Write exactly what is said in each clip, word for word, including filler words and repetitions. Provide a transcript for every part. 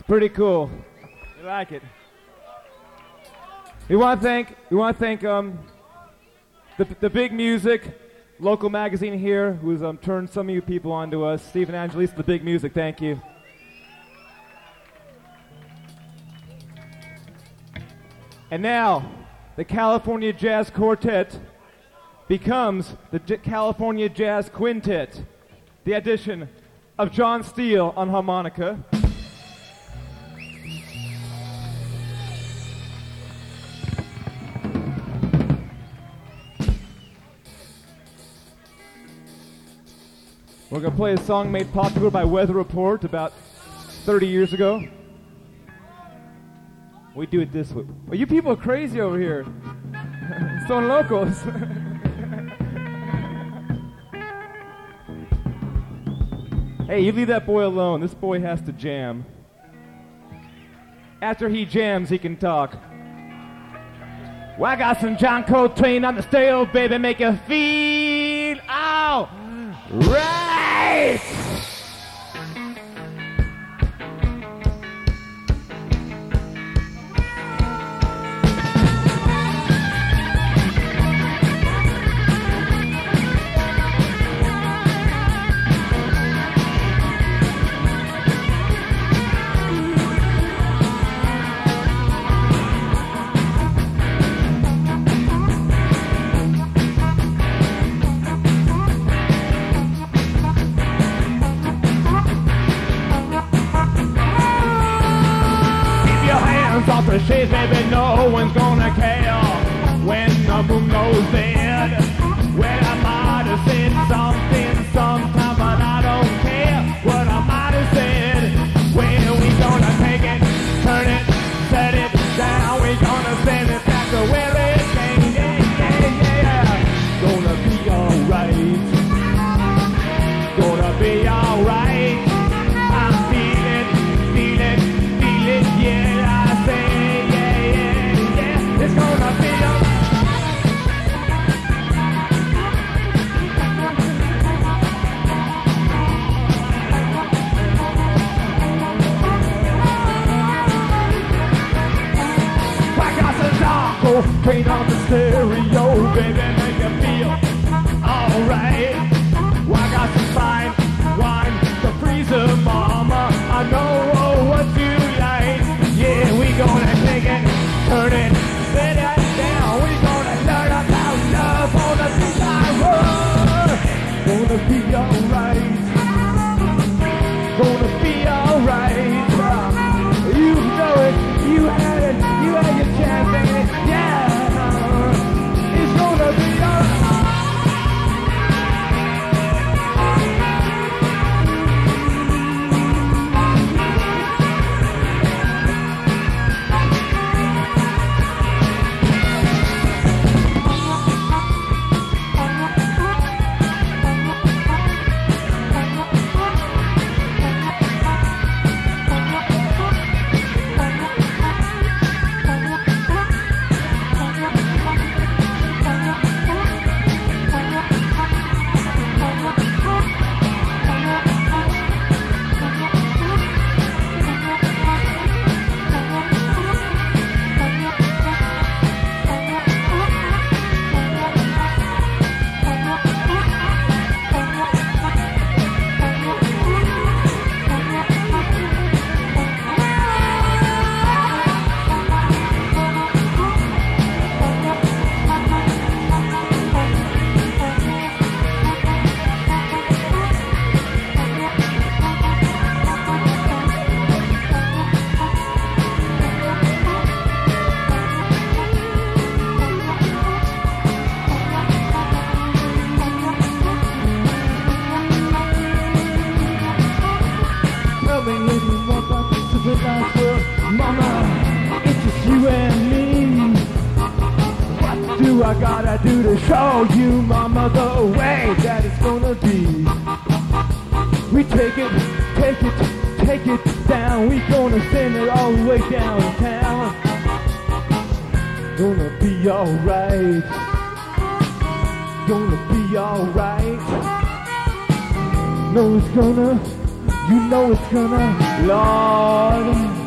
It's pretty cool. You like it? We want to thank we want to thank um the the Big Music local magazine here, who's um turned some of you people onto us. Stephen Angelise, the Big Music. Thank you. And now, the California Jazz Quartet becomes the J- California Jazz Quintet. The addition of John Steele on harmonica. We're going to play a song made popular by Weather Report about thirty years ago. We do it this way. Well, you people are crazy over here. Son locos. Hey, you leave that boy alone. This boy has to jam. After he jams, he can talk. Well, I got some John Coltrane on the stereo, baby, make you feel all right. Off the shades, baby, no one's gonna care when the moon goes dead. Well, I might have said something sometime, but I don't care what I might have said. Well, we gonna take it, turn it, set it down. We gonna send it back to where it came. Yeah, yeah, yeah. Gonna be alright. Gonna be alright. I'm feeling, feeling, feeling, yeah. It's gonna be a I got some Taco Train on the stereo, baby, make you feel alright. Well, I got some fine wine, the freezer, mama. I know what you like. Yeah, we gonna take it, turn it. Set it down, we gonna learn about love on the design road. Gonna be alright. Gonna be alright. You know it, you had it, you had your chance, baby. Yeah, it's gonna be alright. Mama, it's just you and me. What do I gotta do to show you, Mama, the way that it's gonna be? We take it, take it, take it down. We gonna send it all the way downtown. Gonna be alright. Gonna be alright. Know it's gonna, you know it's gonna, Lord.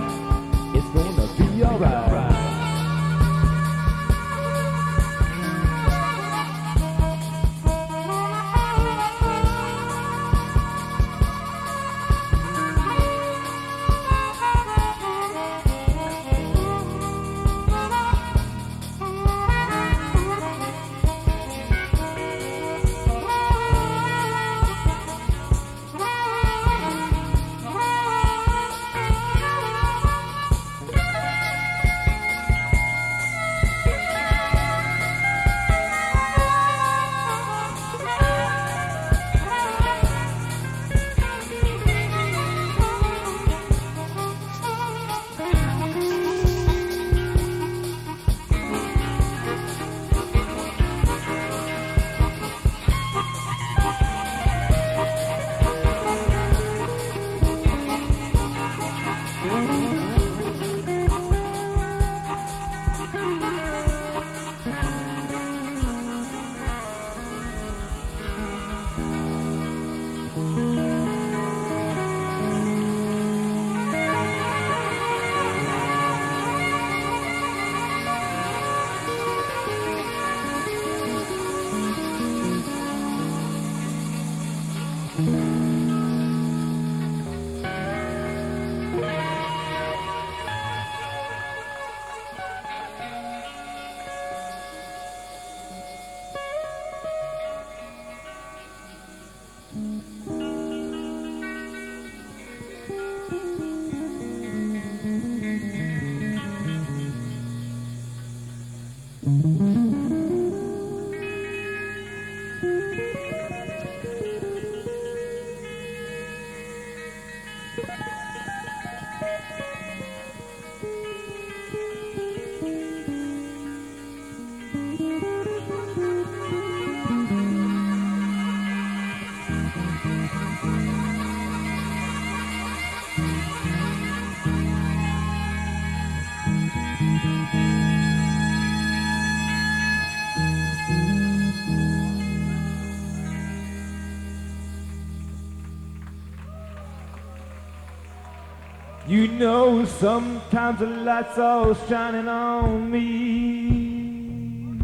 You know, sometimes the light's all shining on me.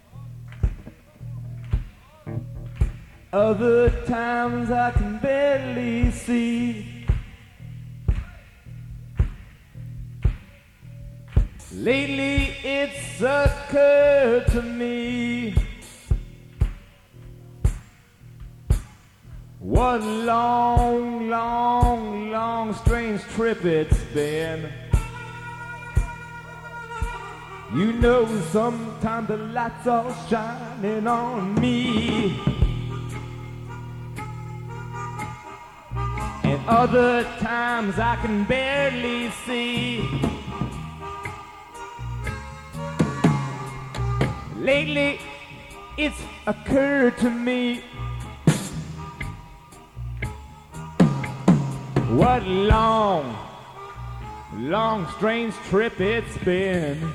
Other times I can barely see. Lately it's occurred to me what a long, long, long, strange trip it's been. You know, sometimes the lights are shining on me, and other times I can barely see. Lately, it's occurred to me what a long, long, strange trip it's been.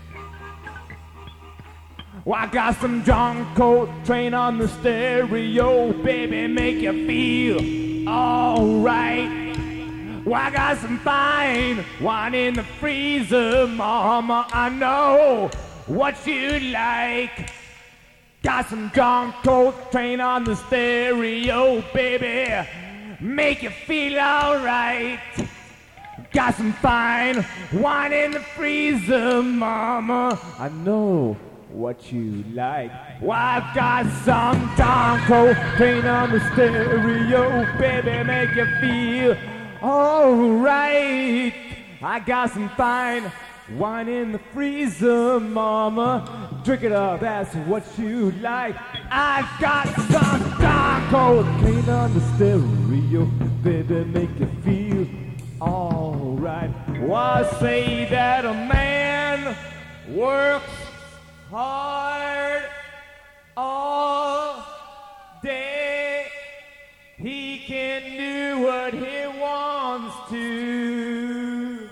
Well, I got some John Coltrane on the stereo, baby, make you feel alright. Well, I got some fine wine in the freezer, mama, I know what you like. Got some John Coltrane on the stereo, baby, make you feel alright. Got some fine wine in the freezer, mama, I know what you like. Well, I've got some John Coltrane on the stereo, baby, make you feel alright. I got some fine wine in the freezer, mama, drink it up, that's what you like. I've got some John Coltrane on the stereo, baby, make you feel alright. Well, I say that a man works hard all day, he can do what he wants to.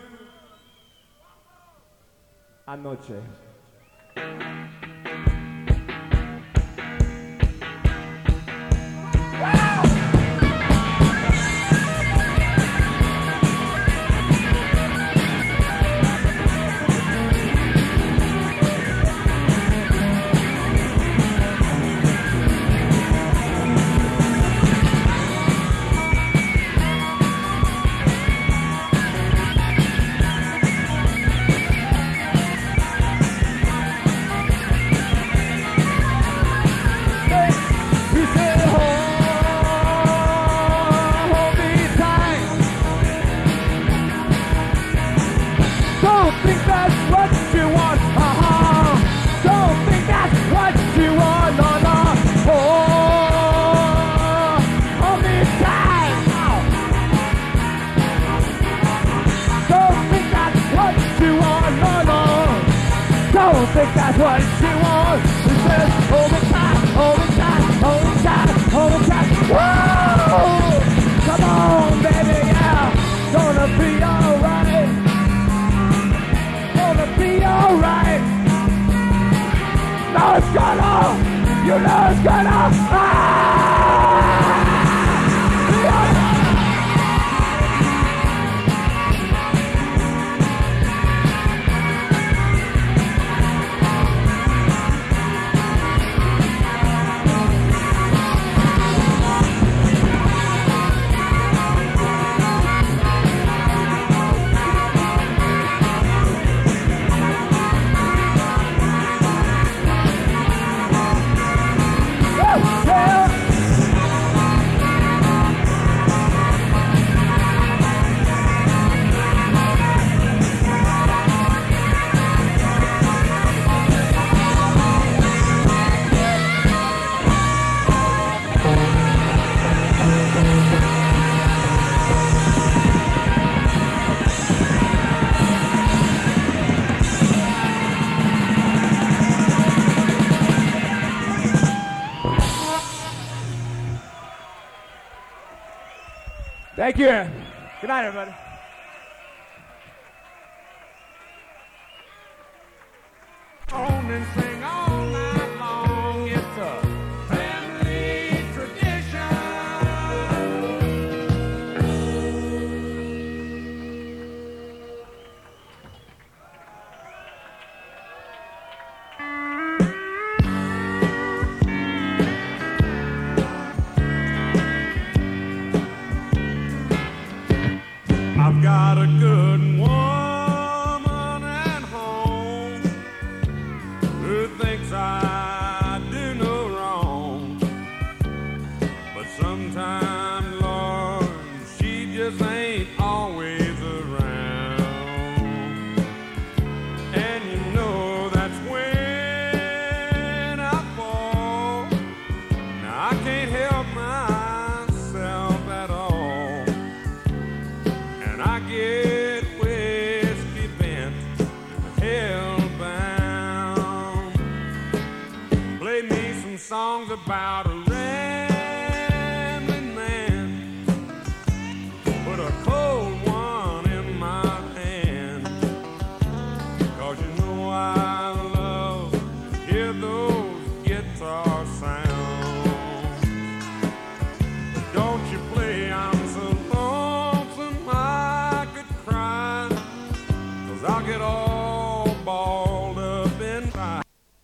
Anoche. I think that's what she wants. She says, hold me tight, hold me tight, hold me tight, hold me tight. Whoa! Come on, baby, yeah, gonna be alright. who's gonna Thank you. Good night, everybody. On and sing all night long. It's a family tradition. I've got a good woman at home who thinks I do no wrong, but sometimes, Lord, she just ain't always around. And you know that's when I fall. Now I can't help myself at all, and I get whiskey bent, hell-bound. Play me some songs about a rambling man, put a cold one in my hand, 'cause you know I love to hear those guitar sounds.